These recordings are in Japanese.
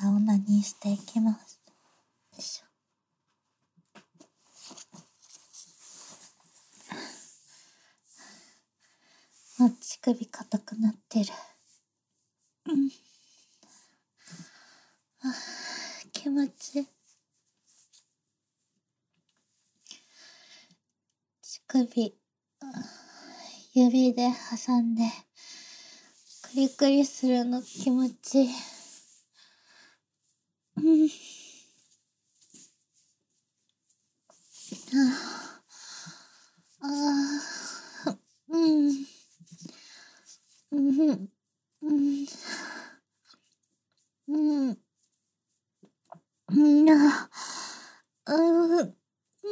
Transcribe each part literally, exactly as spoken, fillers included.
らオナニーしていきます。よいしょ。あ、乳首硬くなってる。うん。あ、気持ちいい。乳首、指で挟んで、クリクリするの気持ちいい。うん。ああ、うん。うん。うん。うん。うん。ああ、うん。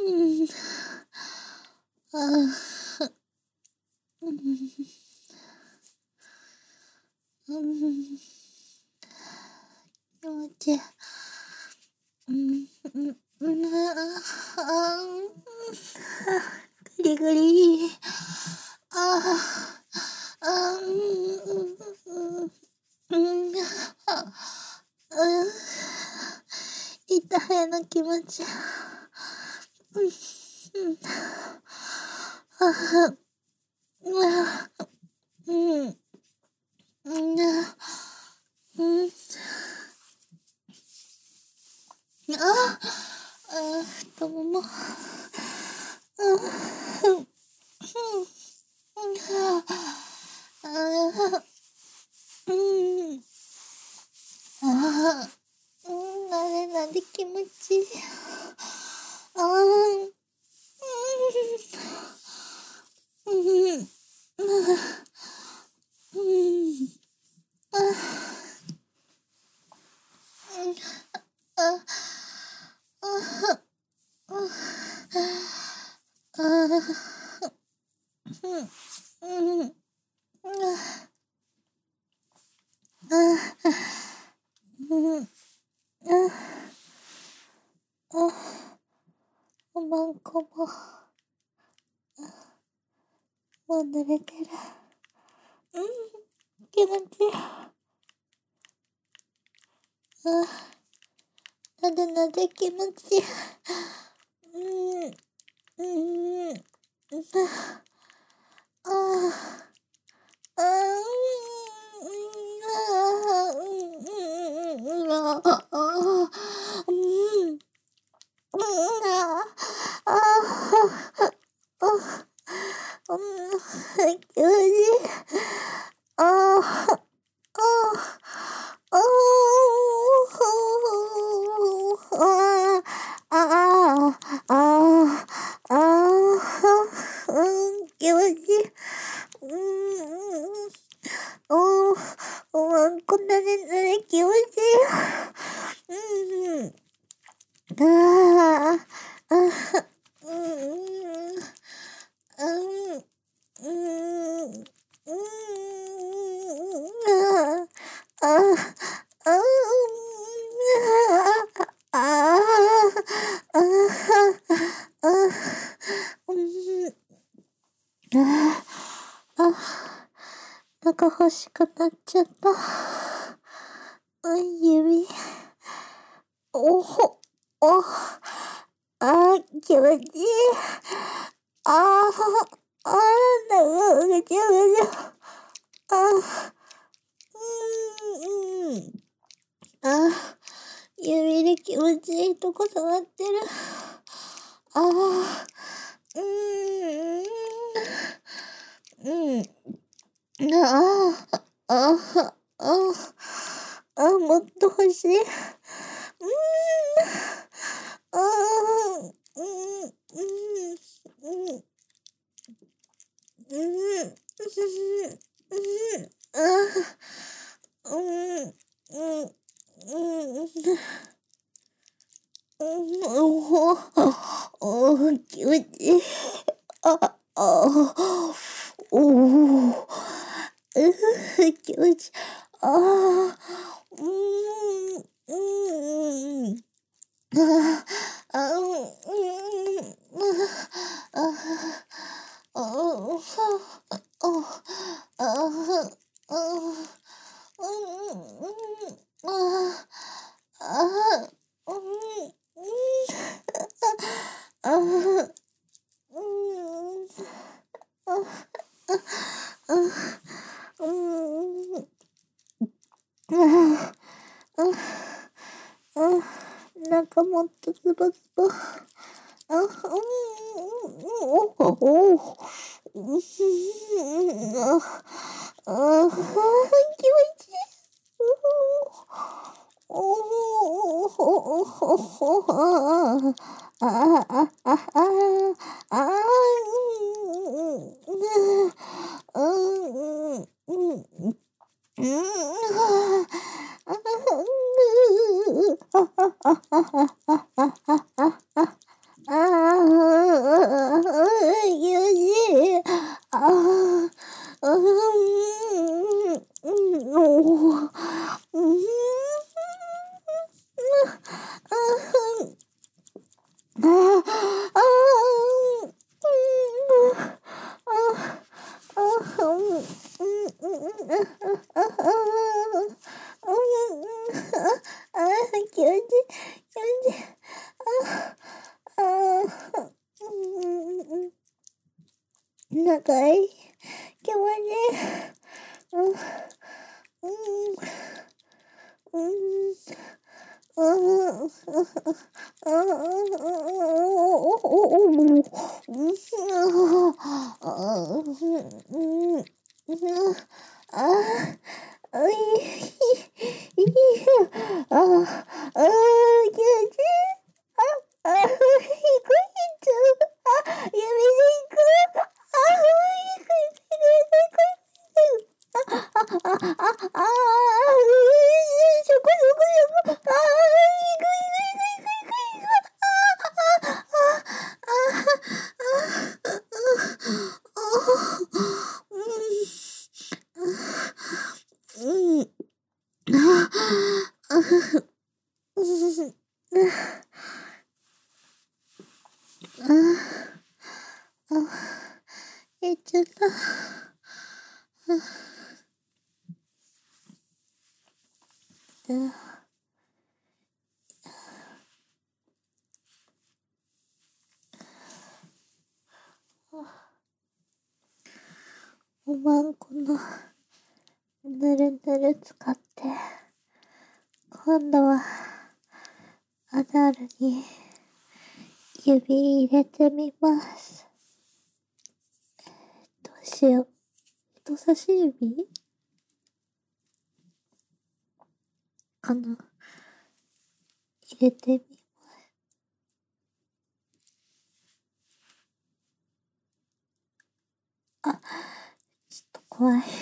ああ、うん。うん。気持ちいい。うん。うん。うん。ああ、グリグリ。ああ、ああ、うん。うん。ああ、痛いの気持ち。うん。うん。ああ、うわ、うん。うん。うん。ああ、太もも。うん。うん。ああ、うん。ああ、うん、なでなで気持ちいい。ああ、うん、うん、うん、ああ、ああ、ああ、うん、うん、ああ、うん、ああ、おまんこも、もう濡れてる。うん、気持ちいい。ああ、なでなで気持ちいい。うん、うん、ああ、ああ、うん、ああ、うん、うん、ああ、ああ、うん、気持ちいい。ああ、ああ、ああ、ああ、ああ、ああ、うん、気持ちいい。うん、おー、おわんこなでなで気持ちいい。うん、ああ、ああ、うん、うん、うん、うん、ああ、ああ、ああ、ああ、うん、ああ、あ、なんか欲しくなっちゃった。うん、指。おほ、お、あー、気持ちいい。あー、あー、なんか、ぐちゃぐちゃ。あー、うん、うん。あー、指で気持ちいいとこ触ってる。あー、うーん、うん。あー、あー、あー、あー、もっと欲しい。うーん、あー、うん、うん、うん。うん、うん、うん、あー、うん、うん、うん、うん、おー、おー、気持ちいい。あ、あー、おー、うー、気持ちいい。あー、うーん、うん、あー、あ、うん、うん、あー、あー、あー、あー、あー、うん、うん、あー、 ああ、ああ、なんかもっとズボズボ。あ、うん、おお、おうん、あ、あ、気持ちいい。おお、おお、ああ、ああ、ああ、ああ、うん、うん、うん、うん、うん。うーん、ああ、ああ、ああ、ああ、ああ、ああ、ああ、ああ、よし。ああ、うーん、うん、おお、うーん、ああ、ああ、うん、ああ、ああ、うん、うん、うん、ああ、うん、ああ、気持ちいい、気持ちいい。ああ、ああ、うん、長い、気持ちいい。うん、うん、うん、うん、あえっちゃった。おまんこのぬるぬる使って、今度はアナルに指入れてみます。どうしよう。人差し指かな、入れてみ。あ、ちょっと怖い。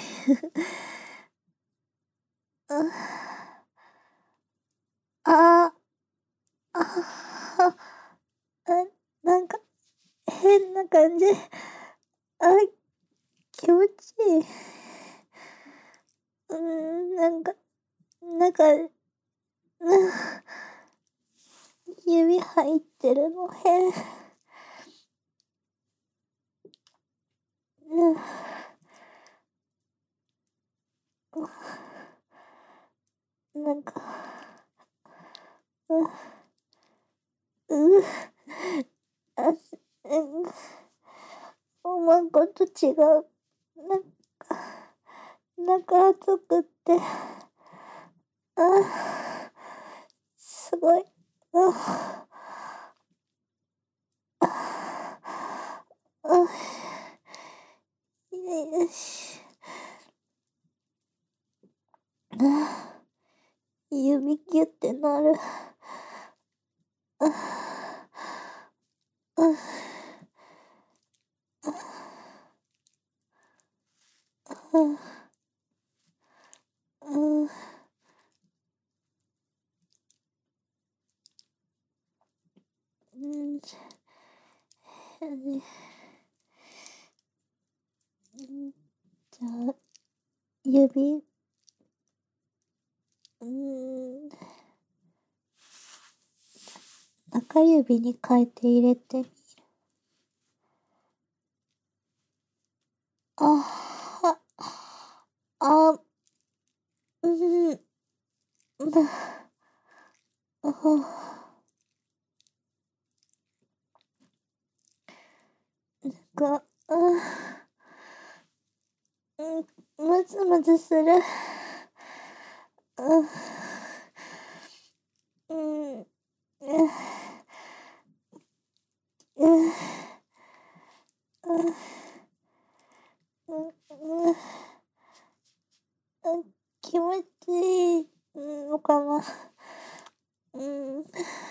ああ、あ、あ、なんか変な感じ。あ、気持ちいい。うーん、なんか、なんか、うん、指入ってるの変。うん、なんか、うん、うん、あ、うん、おまんこと違う。なんか、なんか熱くって、あ、すごい。あ、あ、よし。あ、指ギュってなる。あ、あ、あ、あ、うん、ね、うん、じゃあ、指、うん、中指に変えて入れてみる。あ、あ、うん、だ、あ、なんか、あ、うん、むずむずする。ううん、うん、うん、うん、うん、気持ちいいのかな。うん、うん、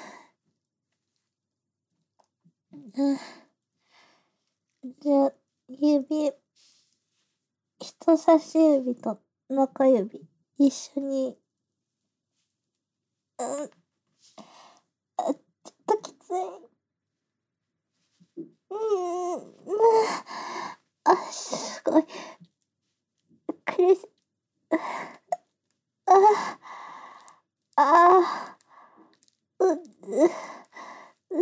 じゃあ、指、人差し指と中指、一緒に、うん、あ、ちょっときつい。うん、うん、あ、すごい。苦しい。あ、あ、う、う、う、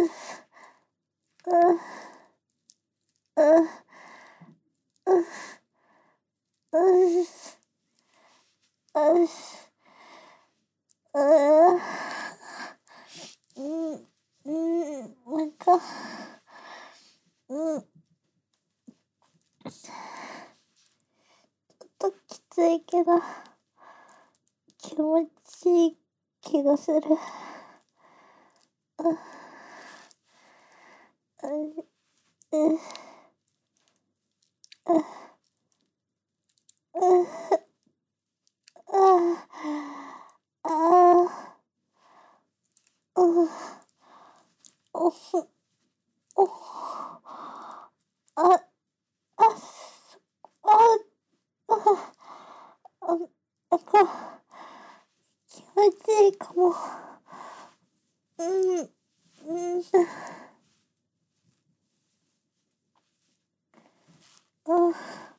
う、う、う、う、う、う、うん、うん、なんか、うん、ちょっときついけど、気持ちいい気がする。う、う、う、う、う、ああ、ああ、う、お、お、あ、あ、す、あ、あ、あ、なんか、気持ちいいかも。うん、うん、あ、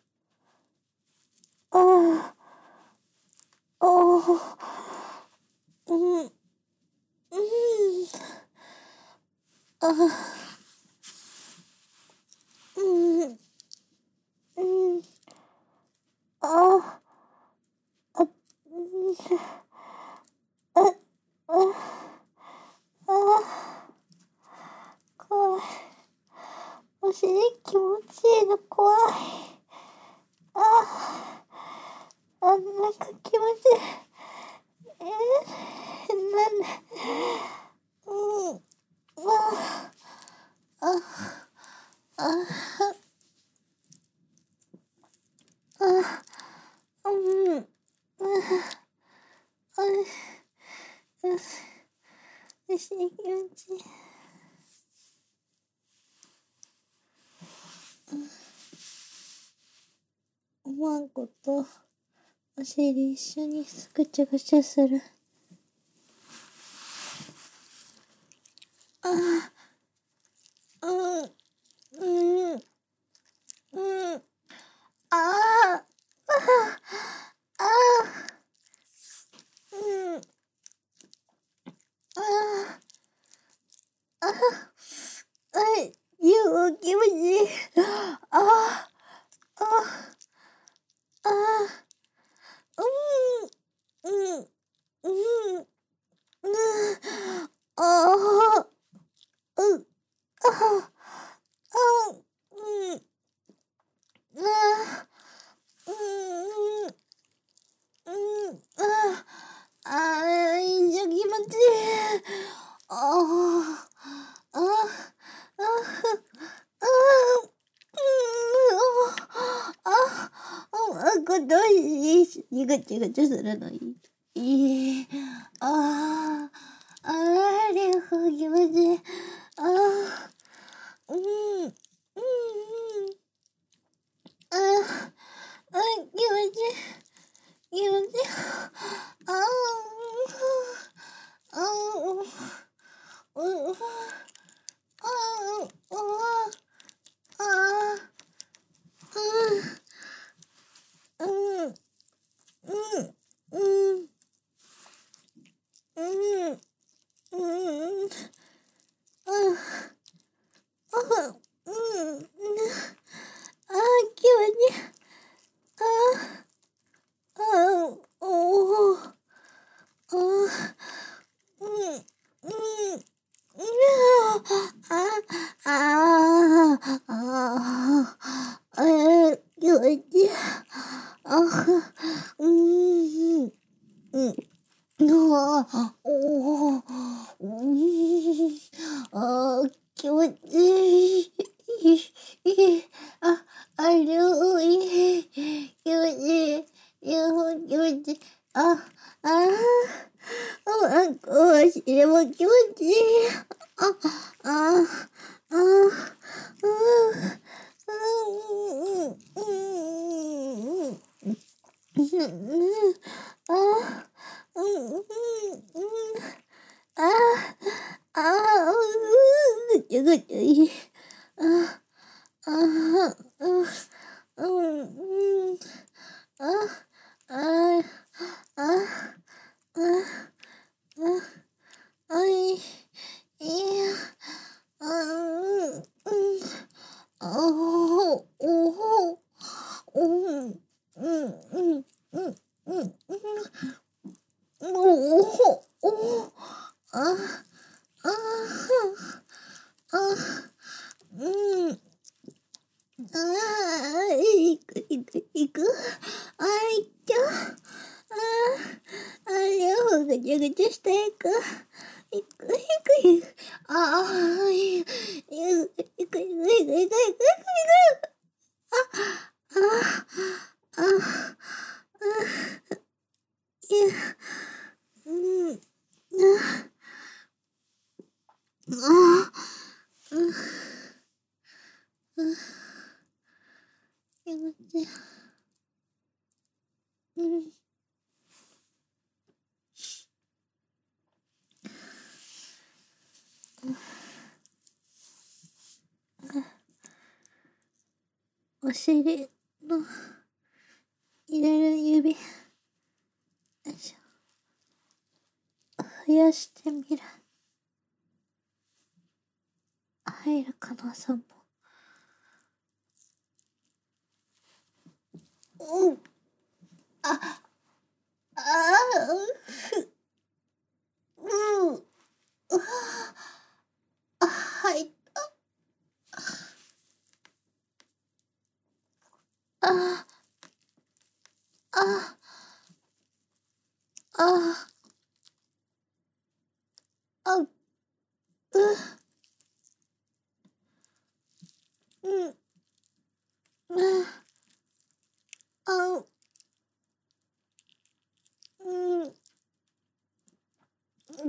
あ、あ、うん、うん、あ、うん、うん、あ、あ、うん、あ、あ、あ、怖い。お尻気持ちいいの怖い。あ、あ、なんか気持ちいい。えー、なんで、うん、あ、あ、あ、あ、うん、あ、あ、よし、よし、気持ちいい。おまんことお尻一緒にぐちゃぐちゃする。あ、うん、うん、うん、あ、あ、あ、うん、あ、あ、はい、いう気持ちいい。あ、あ、あ、うん、うん、うん、うん、あ、うん、あ、あ、うん、あ、うん、うん、あ、あ、いいじゃ気持ちいい。あ、あ、あ、あ、あ、あ、あ、こどうし、にがちがちするのいい。いい。ああ、あれ、気持ちいい。ああ、うん、うん、ああ、あ、気持ちいい。気持ちいい。ああ、ああ、うん、ああ、ああ、うん、うん、うん、うん、うん、うん、あ、あ、うん、あ、気持ちいい。あ、あ、おお、あ、うん、うん、うん、あ、あ、あ、あ、え、気持ちいい。あ、うん、 うん。ああ、おお、うん、ああ、気持ちいい。いいい、あ、あるいい。気持ちいい。いや、もう気持ちいい。あ、ああ、うん、あ、こうしても気持ちいい。あ、ああ、ああ、うん、うん、うん、うん、うん、うん、うん、ああ、うん、うん、うん。ああ、ああ、うぐちゃぐちゃいい。ああ、ああ、うん、うん、うん、ああ、ああ、ああ、ああ、い、いや、あ、うん、うん、あお、おお、うん、うん、うん、うん、うん、おお、お、あ、ああ、あ、うん。ああ、いくいくいく。あいちゃ。ああ、あれをぐちゃぐちゃしていく。いくいくいく。ああ、いくいくいくいくいくいくいくいく。あ、あ、あ、あ、いや、うん、あ、あ、うん、うん、気持ちいい。うん。お尻の入れる指、よいしょ、増やしてみる。入るかな、さんぼん。うん。あ、ああ、うん。あ、はい。あ、あ、あ、あ、う、うん、うん、あ、うん、うん、うん、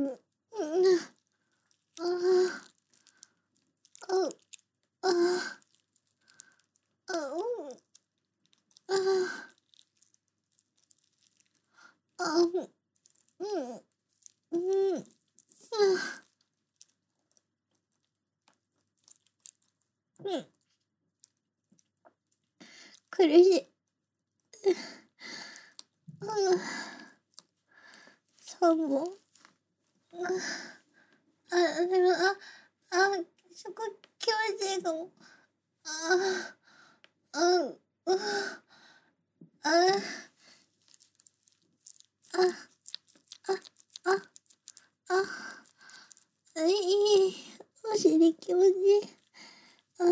あ、あ、あ、あ、うん、あ、あ、うん、うん、うん、うん、苦しい。うん、さんぼん。あ、でも、あ、あ、そこ気持ちいいかも。あ、あ、う、あ、あ、あ、あ、あ、いい。お尻気持ちいい。あ、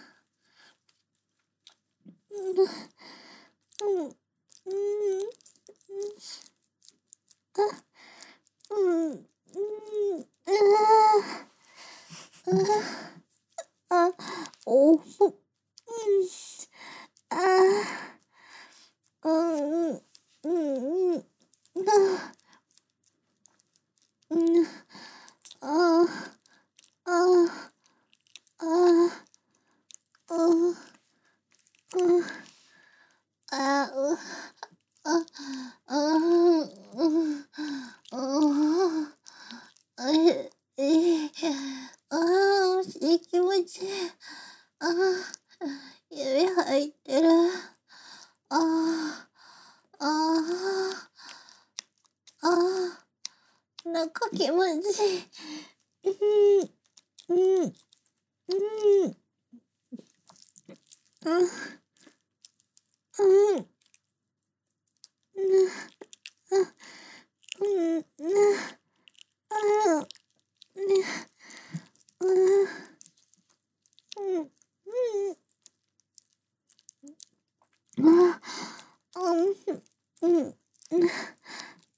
うん、うん、うん、あ、うん、うん、あ、あ、お、うん、あ、うん、うん、うん、うん、うん、あ、あ、あ、うん、うん、あ、う、あ、あ、うん、うん、あ、え、え、ああ、お尻気持ちいい。ああ、指入ってる。ああ、ああ、ああ、中気持ちいい。うん、うん、うん、うん、うん、うん、うん、うん、ああ、ね、うん、うん、うん、あ、うん、うん、うん、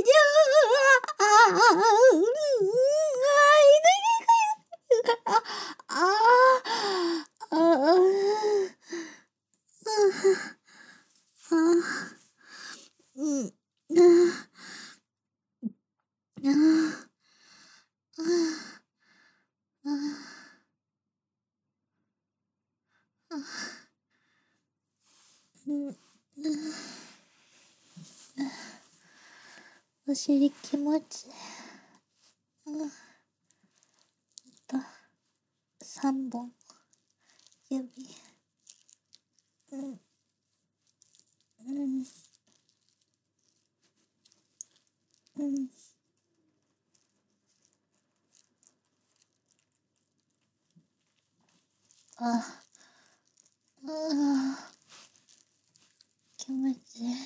丈夫。ああ、うん、ああ、ああ、ああ、うん、ああ、うん、お尻気持ちいい。うんと、三本指。うん、うん、うん。あ、ああ、気持ちいい。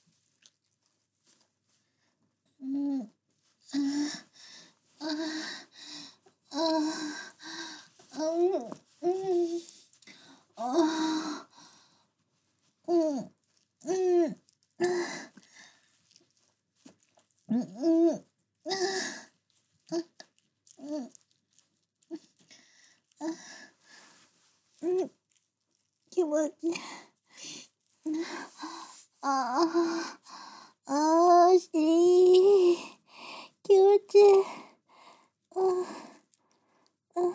うん、ああ、ああ、ああ、うん。 気持ちいい。ああ、ああ、お尻。気持ちいい。ああ、あ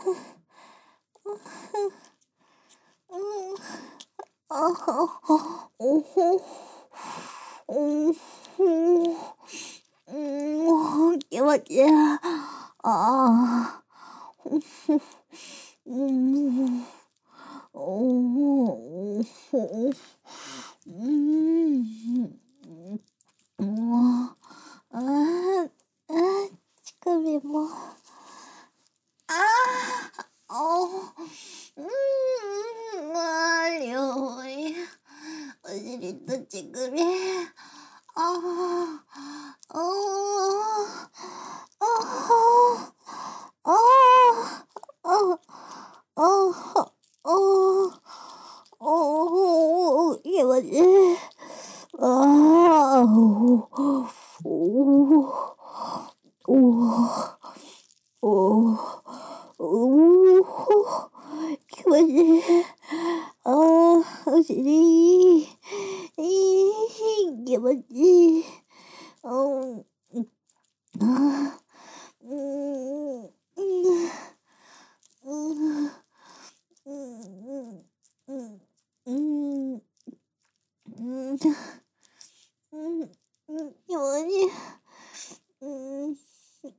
あ、ああ、おほ、おほ、うん、気持ちいい。ああ、ほほ、うん、おお、ほ、うん、もう、ああ、ああ、乳首も、ああ、お、うん、まあ、両い。お尻と乳首。ああ、ああ、ああ、ああ、ああ、ああ、おお、気持ちいい。ああ、おお、おお、おお、気持ちいい。ああ、お尻。いい、気持ちいい。うん、ああ、うん、うん、うん、うん、うん、うん、うん、うん、うん、気持ちいい。うん、うん、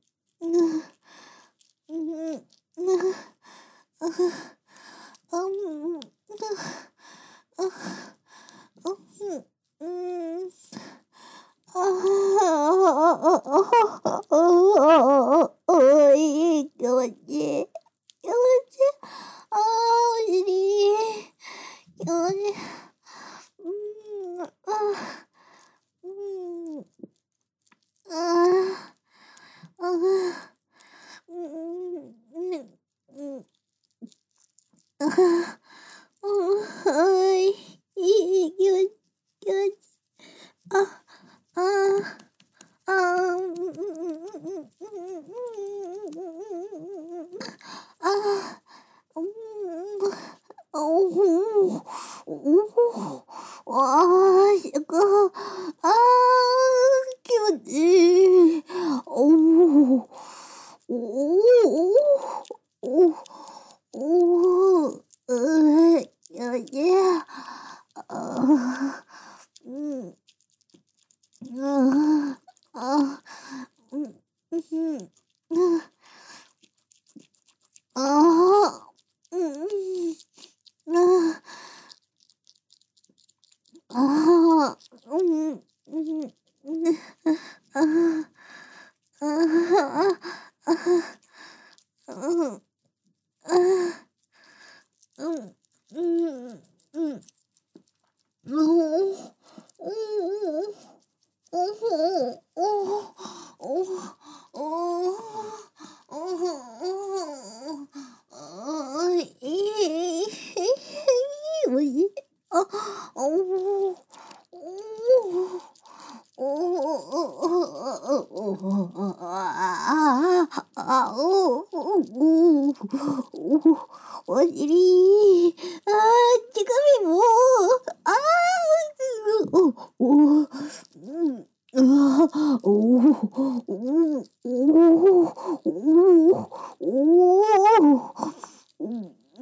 うん、うん、あ、うん、あ、うん、うん、ああ、おい、気持ちいい。気持ちいい。ああ、お尻。気持ちいい。うん、あ、うん、ああ、あ、うん、うん、うん、ああ、うん、はい、いい、気持ちいい、気持ちいい。あ、ああ、ああ、うん、うん、うん、うん、うん、ああ、うん、おお、おお、ああ、しか、ああ、気持ちいい。おお、おお、おお、うー、気持ちいい。ああ、うん、ああ、あ、うん、うん、ああ、うん、ああ、うん、うん、うん、ああ、ああ、ああ、うん、ああ、うん、うん、うん、おお、おお、おお、おお、おお、あ、いい、おい、あ、おお、おお、おお、ああ、おお、お尻、ああ、乳首も、ああ、おお、うん。ああ、おお、おお、おお、おお、うん、うん、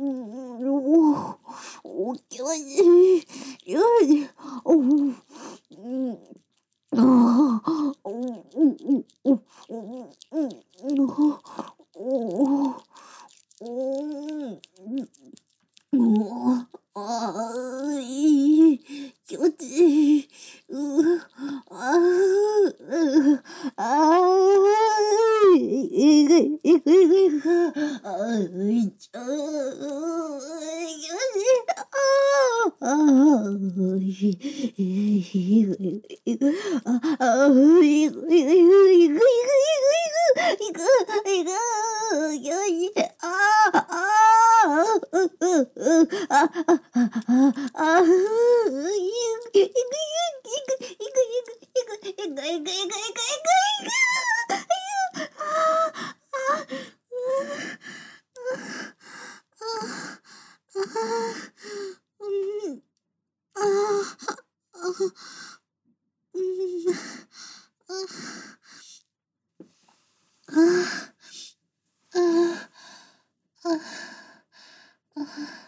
おお、気持ちいい。気持ちいい。おお、うん。ああ、うん、うん、うん、うん、うん、うん、おお、おん、もう、ああ、いい、気持ちいい。うああ、うああ、いくいくいくいく。ああ、いっちゃう。気持ちいい。ああ、ああ、いい、いい、いくいく。ああ、いくいくいくいくいくいくいくいくいく。気持ちいい。ああ、ああ、ううう、ああ、ああ、ああ、いくいくいくいくいくいくいくいくいくいくいくいくいくいくいく。 ん、ああ、ああ、ああ、ああ。